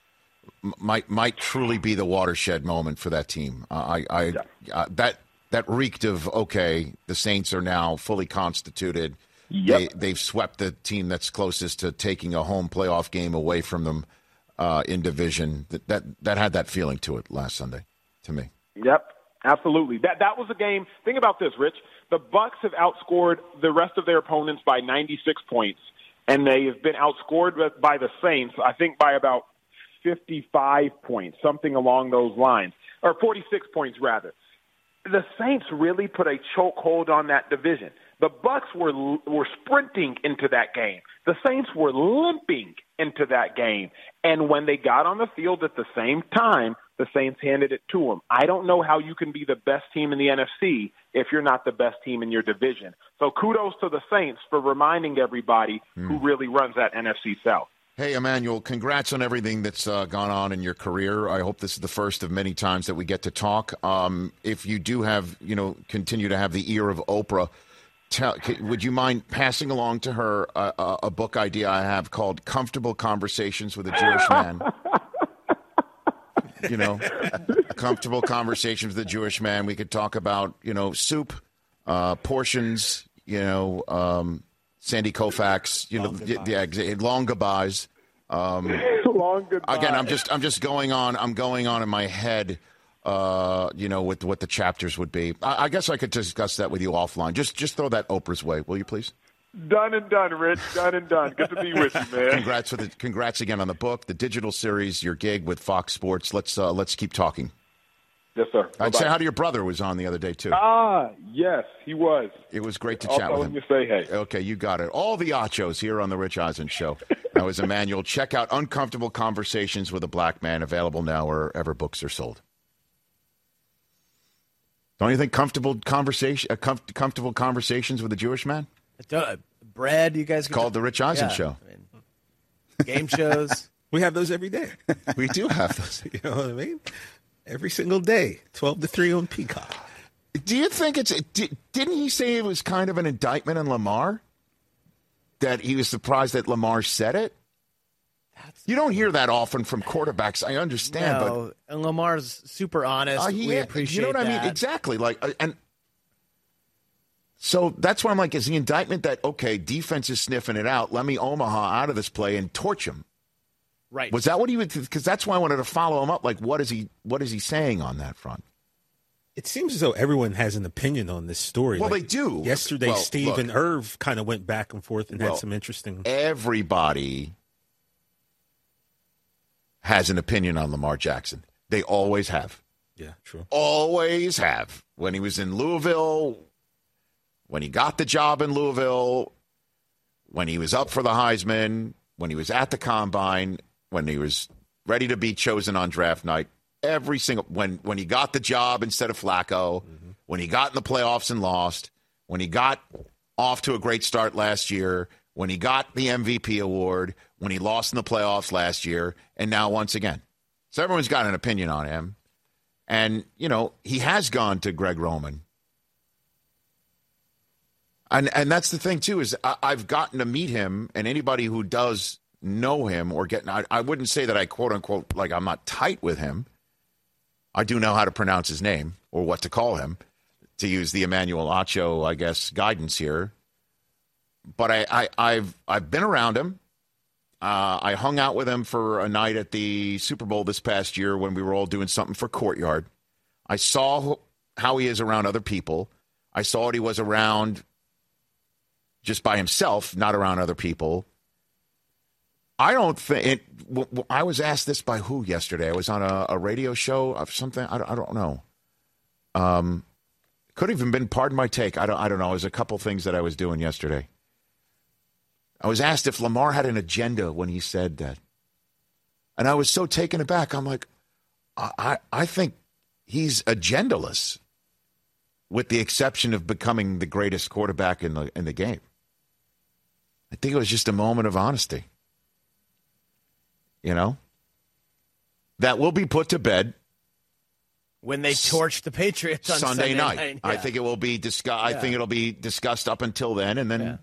might truly be the watershed moment for that team. That reeked of, okay, the Saints are now fully constituted. Yep. They've swept the team that's closest to taking a home playoff game away from them in division. That had that feeling to it last Sunday, to me. Yep, absolutely. That was a game. Think about this, Rich. The Bucs have outscored the rest of their opponents by 96 points, and they have been outscored by the Saints, I think, by about 55 points, something along those lines, or 46 points, rather. The Saints really put a chokehold on that division. The Bucs were sprinting into that game. The Saints were limping into that game. And when they got on the field at the same time, the Saints handed it to them. I don't know how you can be the best team in the NFC if you're not the best team in your division. So kudos to the Saints for reminding everybody who really runs that NFC South. Hey, Emmanuel, congrats on everything that's gone on in your career. I hope this is the first of many times that we get to talk. If you do have, continue to have the ear of Oprah, would you mind passing along to her a book idea I have called Comfortable Conversations with a Jewish Man? Comfortable Conversations with a Jewish Man. We could talk about, soup, portions, Sandy Koufax, long goodbyes. Long goodbyes. Again, I'm just going on. I'm going on in my head. With what the chapters would be. I guess I could discuss that with you offline. Just throw that Oprah's way, will you please? Done and done, Rich. Done and done. Good to be with you, man. Congrats again on the book, the digital series, your gig with Fox Sports. Let's keep talking. Yes, sir. I'd say hi to your brother who was on the other day, too. Yes, he was. It was great to I'll chat tell with him him. to say hey. Okay, you got it. All the Achos here on The Rich Eisen Show. That was Emmanuel. Check out Uncomfortable Conversations with a Black Man, available now wherever books are sold. Don't you think comfortable conversations with a Jewish man? Brad, you guys. It's called The Rich Eisen Show. I mean, game shows. We have those every day. We do have those. You know what I mean? Every single day, 12 to 3 on Peacock. Do you think didn't he say it was kind of an indictment on Lamar? That he was surprised that Lamar said it? You don't hear that often from quarterbacks. I understand, but and Lamar's super honest. We appreciate. You know what I mean? Exactly. And so that's why I'm like, is the indictment that defense is sniffing it out? Let me Omaha out of this play and torch him. Right. Was that what he would? Because that's why I wanted to follow him up. Like, what is he saying on that front? It seems as though everyone has an opinion on this story. Well, they do. Yesterday, Steve and Irv kind of went back and forth and had some interesting. Everybody has an opinion on Lamar Jackson. They always have. Yeah, true. Always have. When he was in Louisville, when he got the job in Louisville, when he was up for the Heisman, when he was at the Combine, when he was ready to be chosen on draft night, every single when he got the job instead of Flacco, when he got in the playoffs and lost, when he got off to a great start last year, when he got the MVP award, when he lost in the playoffs last year, and now once again. So everyone's got an opinion on him. And, he has gone to Greg Roman. And that's the thing, too, is I've gotten to meet him, and anybody who does know him or I wouldn't say that I, quote-unquote, like I'm not tight with him. I do know how to pronounce his name or what to call him, to use the Emmanuel Acho, I guess, guidance here. But I've been around him. I hung out with him for a night at the Super Bowl this past year when we were all doing something for Courtyard. I saw how he is around other people. I saw what he was around just by himself, not around other people. I don't think I was asked this by who yesterday? I was on a radio show of something. I don't know. Could have even been, pardon my take. I don't know. There's a couple things that I was doing yesterday. I was asked if Lamar had an agenda when he said that. And I was so taken aback. I'm like, I think he's agendaless, with the exception of becoming the greatest quarterback in the game. I think it was just a moment of honesty. That will be put to bed when they torch the Patriots on Sunday night. Yeah. I think it will be discussed. I think it'll be discussed up until then, and then,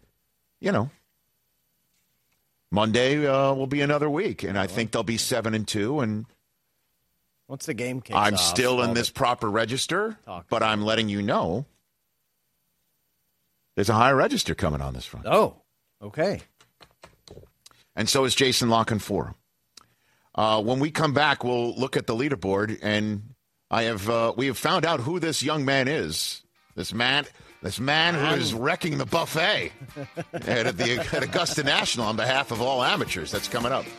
Monday will be another week, and I think they'll be 7-2. And once the game kicks I'm off, still in this proper register, but I'm letting you know there's a higher register coming on this front. Oh, okay. And so is Jason La Canfora. When we come back, we'll look at the leaderboard, and we have found out who this young man is. This man who is wrecking the buffet at Augusta National on behalf of all amateurs. That's coming up.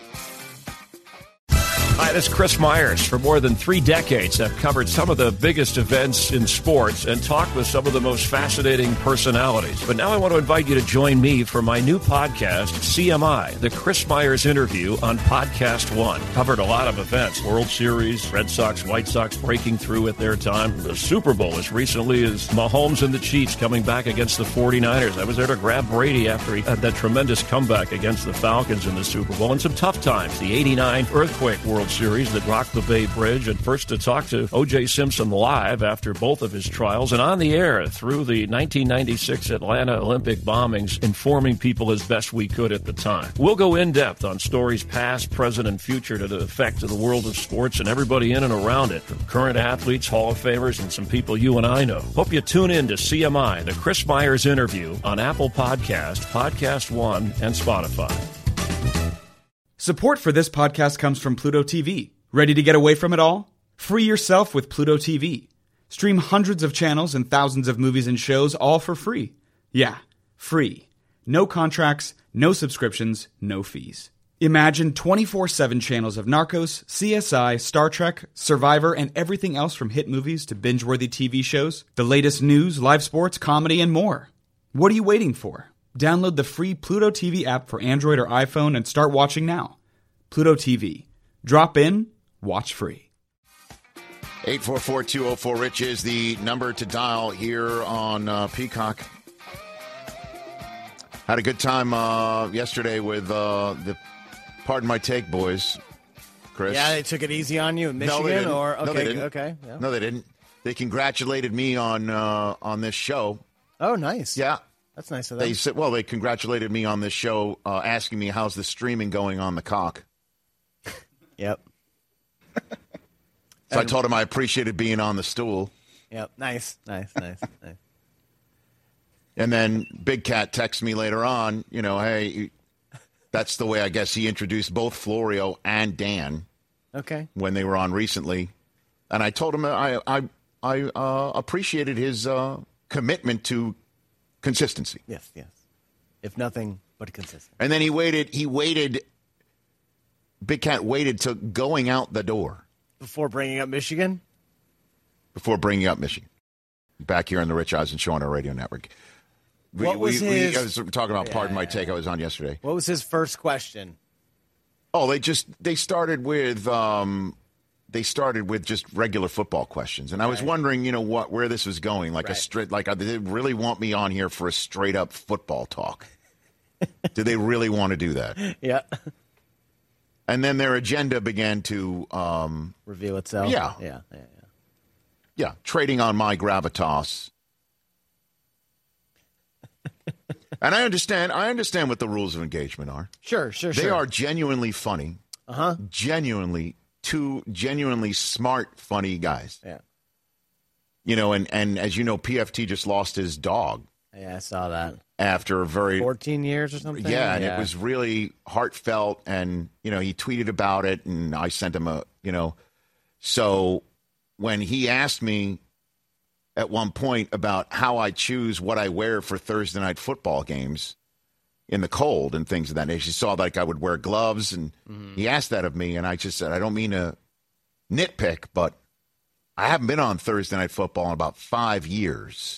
Hi, this is Chris Myers. For more than 3 decades, I've covered some of the biggest events in sports and talked with some of the most fascinating personalities. But now I want to invite you to join me for my new podcast, CMI, the Chris Myers Interview on Podcast One. Covered a lot of events, World Series, Red Sox, White Sox breaking through at their time, the Super Bowl as recently as Mahomes and the Chiefs coming back against the 49ers. I was there to grab Brady after he had that tremendous comeback against the Falcons in the Super Bowl, and some tough times, the 89 Earthquake World Series that rocked the Bay Bridge, and first to talk to O.J. Simpson live after both of his trials, and on the air through the 1996 Atlanta Olympic bombings, informing people as best we could at the time. We'll go in-depth on stories past, present, and future to the effect of the world of sports and everybody in and around it, from current athletes, Hall of Famers, and some people you and I know. Hope you tune in to CMI, the Chris Myers Interview, on Apple Podcast, Podcast One, and Spotify. Support for this podcast comes from Pluto TV. Ready to get away from it all? Free yourself with Pluto TV. Stream hundreds of channels and thousands of movies and shows, all for free. Yeah, free. No contracts, no subscriptions, no fees. Imagine 24/7 channels of Narcos, CSI, Star Trek, Survivor, and everything else from hit movies to binge-worthy TV shows, the latest news, live sports, comedy, and more. What are you waiting for? Download the free Pluto TV app for Android or iPhone and start watching now. Pluto TV. Drop in, watch free. 844-204-RICH is the number to dial here on Peacock. Had a good time yesterday with the Pardon My Take boys, Chris. Yeah, they took it easy on you in Michigan? No, they didn't. Or, okay, no, they didn't. Okay, yeah. No, they didn't. They congratulated me on this show. Oh, nice. Yeah. That's nice of them. They said, they congratulated me on this show, asking me how's the streaming going on the cock. Yep. So I told him I appreciated being on the stool. Yep. Nice. And then Big Cat texts me later on, hey, that's the way I guess he introduced both Florio and Dan. Okay. When they were on recently. And I told him I appreciated his commitment to consistency. Yes. If nothing but consistent. And then he waited. Big Cat waited till going out the door. Before bringing up Michigan? Back here on the Rich Eisen Show on our radio network. I was talking about Pardon My Take. I was on yesterday. What was his first question? Oh, they started with just regular football questions, and I was wondering, where this was going, like a straight, like did they really want me on here for a straight up football talk? Do they really want to do that? Yeah. And then their agenda began to reveal itself. Yeah, trading on my gravitas. And I understand what the rules of engagement are. Sure. They are genuinely funny. Genuinely smart, funny guys. Yeah. And as you know, PFT just lost his dog. Yeah, I saw that. After 14 years or something? Yeah, and it was really heartfelt, and, he tweeted about it, and I sent him so when he asked me at one point about how I choose what I wear for Thursday night football games in the cold and things of that nature, he saw like I would wear gloves, and he asked that of me, and I just said, I don't mean to nitpick, but I haven't been on Thursday night football in about 5 years.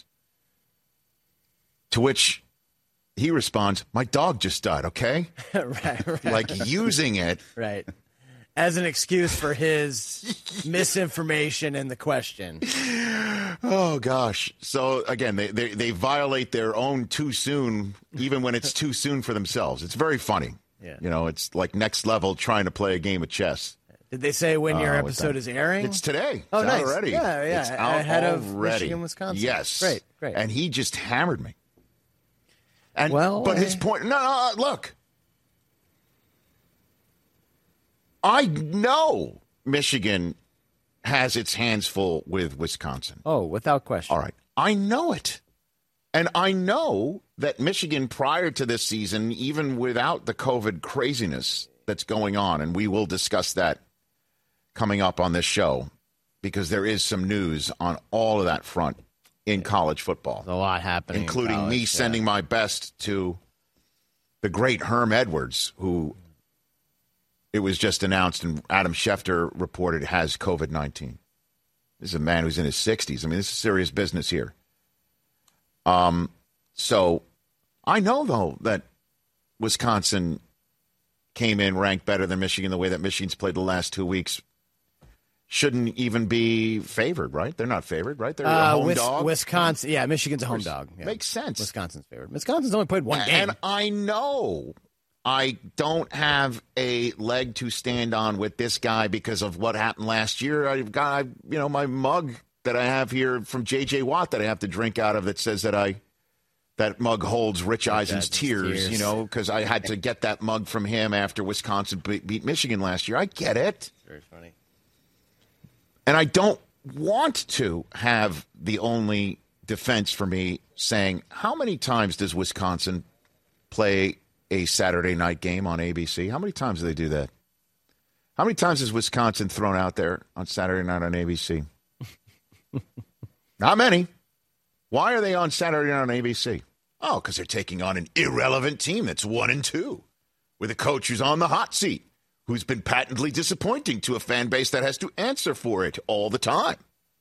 To which he responds, my dog just died, okay? Right. Like using it. Right. As an excuse for his misinformation in the question. Oh, gosh. So, again, they violate their own too soon, even when it's too soon for themselves. It's very funny. Yeah. It's like next level trying to play a game of chess. Did they say when your episode is airing? It's today. Oh, it's nice. out already. Yeah. It's out ahead already. of Michigan, Wisconsin. Yes. Great. And he just hammered me. But his point, no, look. I know Michigan has its hands full with Wisconsin. Oh, without question. All right. I know it. And I know that Michigan, prior to this season, even without the COVID craziness that's going on, and we will discuss that coming up on this show, because there is some news on all of that front in college football. There's a lot happening. Including me sending my best to the great Herm Edwards, who it was just announced and Adam Schefter reported has COVID-19. This is a man who's in his 60s. I mean, this is serious business here. So I know, though, that Wisconsin came in ranked better than Michigan the way that Michigan's played the last 2 weeks. Shouldn't even be favored, right? They're not favored, right? They're a home dog. Wisconsin, yeah, Michigan's a home dog. Yeah. Makes sense. Wisconsin's favored. Wisconsin's only played one game. And I know I don't have a leg to stand on with this guy because of what happened last year. I've got, my mug that I have here from J.J. Watt that I have to drink out of that says that mug holds Rich Eisen's tears, because I had to get that mug from him after Wisconsin beat Michigan last year. I get it. Very funny. And I don't want to have the only defense for me saying, how many times does Wisconsin play a Saturday night game on ABC? How many times do they do that? How many times is Wisconsin thrown out there on Saturday night on ABC? Not many. Why are they on Saturday night on ABC? Oh, because they're taking on an irrelevant team that's 1-2. with a coach who's on the hot seat, who's been patently disappointing to a fan base that has to answer for it all the time.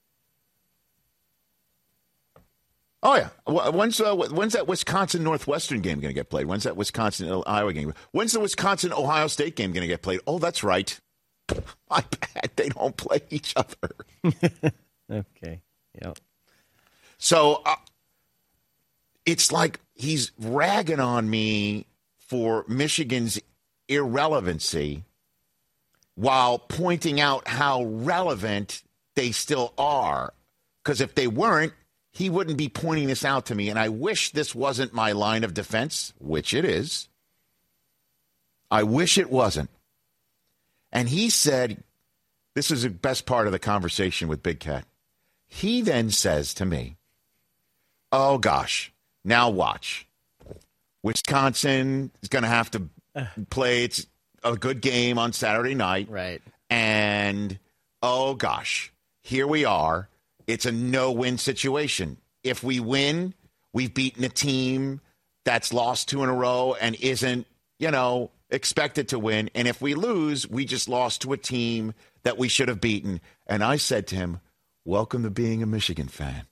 Oh, yeah. When's that Wisconsin-Northwestern game going to get played? When's that Wisconsin-Iowa game? When's the Wisconsin-Ohio State game going to get played? Oh, that's right. My bad. They don't play each other. Okay. Yep. So it's like he's ragging on me for Michigan's irrelevancy while pointing out how relevant they still are. Because if they weren't, he wouldn't be pointing this out to me. And I wish this wasn't my line of defense, which it is. I wish it wasn't. And he said, this is the best part of the conversation with Big Cat. He then says to me, oh, gosh, now watch. Wisconsin is going to have to play a good game on Saturday night. Right. And, oh, gosh, here we are. It's a no-win situation. If we win, we've beaten a team that's lost 2 in a row and isn't, expected to win. And if we lose, we just lost to a team that we should have beaten. And I said to him, welcome to being a Michigan fan.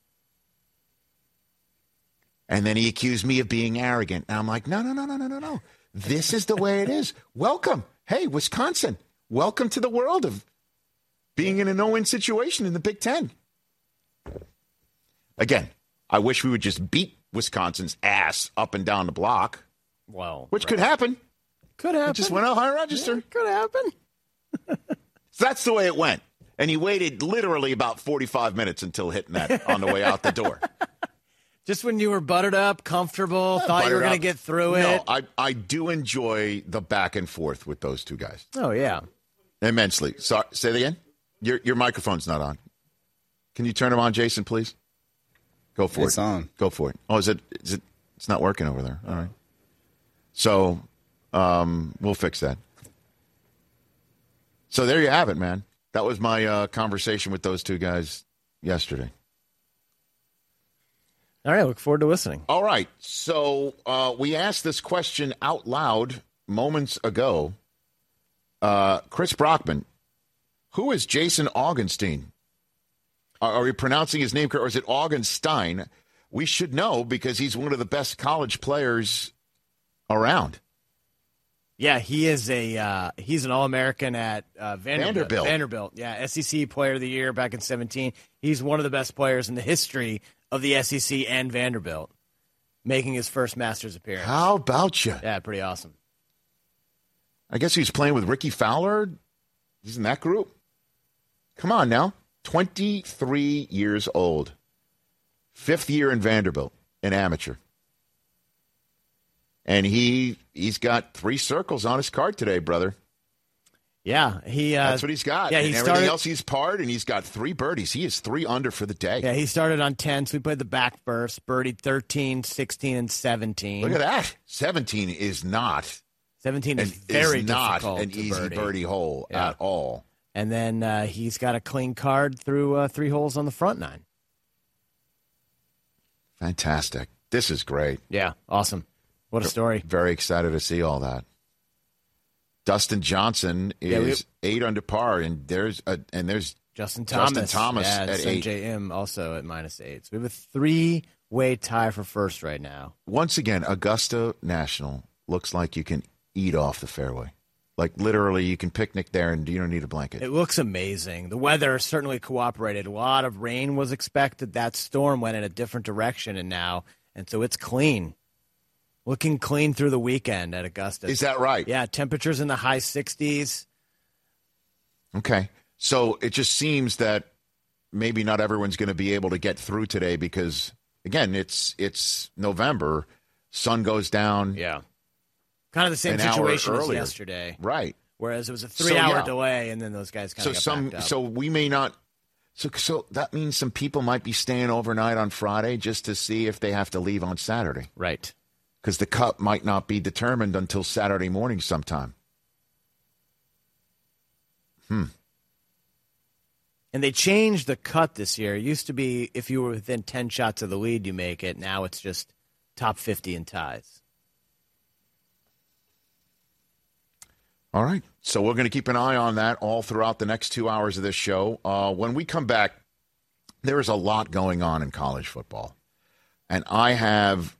And then he accused me of being arrogant. And I'm like, no. This is the way it is. Welcome. Hey, Wisconsin, welcome to the world of being in a no-win situation in the Big Ten. Again, I wish we would just beat Wisconsin's ass up and down the block. Well, which could happen. Could happen. It just went out high register. Yeah, could happen. So that's the way it went. And he waited literally about 45 minutes until hitting that on the way out the door. Just when you were buttered up, comfortable, thought you were going to get through it. No, I do enjoy the back and forth with those two guys. Oh, yeah. Immensely. Sorry, say it again? Your microphone's not on. Can you turn them on, Jason, please? Go for it. It's on. Go for it. Oh, is it? It's not working over there. All right. So we'll fix that. So there you have it, man. That was my conversation with those two guys yesterday. All right. Look forward to listening. All right. So we asked this question out loud moments ago. Chris Brockman, who is Jason Augenstein? Are we pronouncing his name correct, or is it Augenstein? We should know because he's one of the best college players around. Yeah, he is he's an All-American at Vanderbilt. Vanderbilt, yeah, SEC Player of the Year back in 2017. He's one of the best players in the history of the SEC and Vanderbilt, making his first Masters appearance. How about you? Yeah, pretty awesome. I guess he's playing with Ricky Fowler. He's in that group. Come on now. 23 years old. 5th year in Vanderbilt, an amateur. And he's got 3 circles on his card today, brother. Yeah, that's what he's got. Yeah, and everything else he's parred, and he's got 3 birdies. He is 3 under for the day. Yeah, he started on 10, so we played the back first. Birdied 13, 16, and 17. Look at that. 17 is not. 17 is very not difficult an to easy birdie hole at all. And then he's got a clean card through 3 holes on the front 9. Fantastic. This is great. Yeah, awesome. What a story. Very excited to see all that. Dustin Johnson is 8 under par, and there's Justin Thomas at 8. JM also at -8. So we have a 3-way tie for first right now. Once again, Augusta National looks like you can eat off the fairway. Like, literally, you can picnic there and you don't need a blanket. It looks amazing. The weather certainly cooperated. A lot of rain was expected. That storm went in a different direction, and so it's clean. Looking clean through the weekend at Augusta. Is that right? Yeah, temperatures in the high 60s. Okay. So it just seems that maybe not everyone's going to be able to get through today because, again, it's November. Sun goes down. Yeah. Kind of the same situation as yesterday. Right. Whereas it was a 3-hour delay, and then those guys kind of got backed up. So we may not – so that means some people might be staying overnight on Friday just to see if they have to leave on Saturday. Right. Because the cut might not be determined until Saturday morning sometime. And they changed the cut this year. It used to be if you were within 10 shots of the lead, you make it. Now it's just top 50 in ties. All right. So we're going to keep an eye on that all throughout the next 2 hours of this show. When we come back, there is a lot going on in college football. And I have,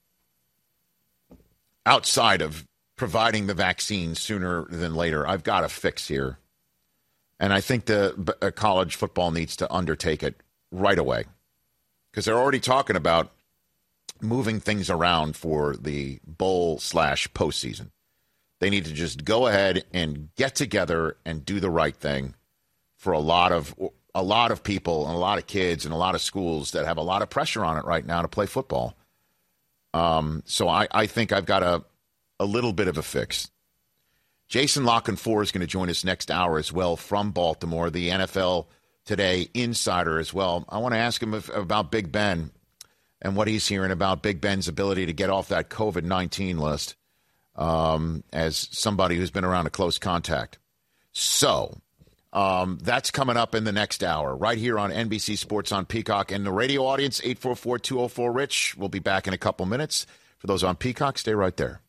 outside of providing the vaccine sooner than later, I've got a fix here. And I think the college football needs to undertake it right away. Because they're already talking about moving things around for the bowl/postseason. They need to just go ahead and get together and do the right thing for a lot of people and a lot of kids and a lot of schools that have a lot of pressure on it right now to play football. So I think I've got a little bit of a fix. Jason La Canfora is going to join us next hour as well from Baltimore, the NFL Today insider as well. I want to ask him about Big Ben and what he's hearing about Big Ben's ability to get off that COVID-19 list. As somebody who's been around a close contact. So that's coming up in the next hour right here on NBC Sports on Peacock. And the radio audience, 844-204-RICH. We'll be back in a couple minutes. For those on Peacock, stay right there.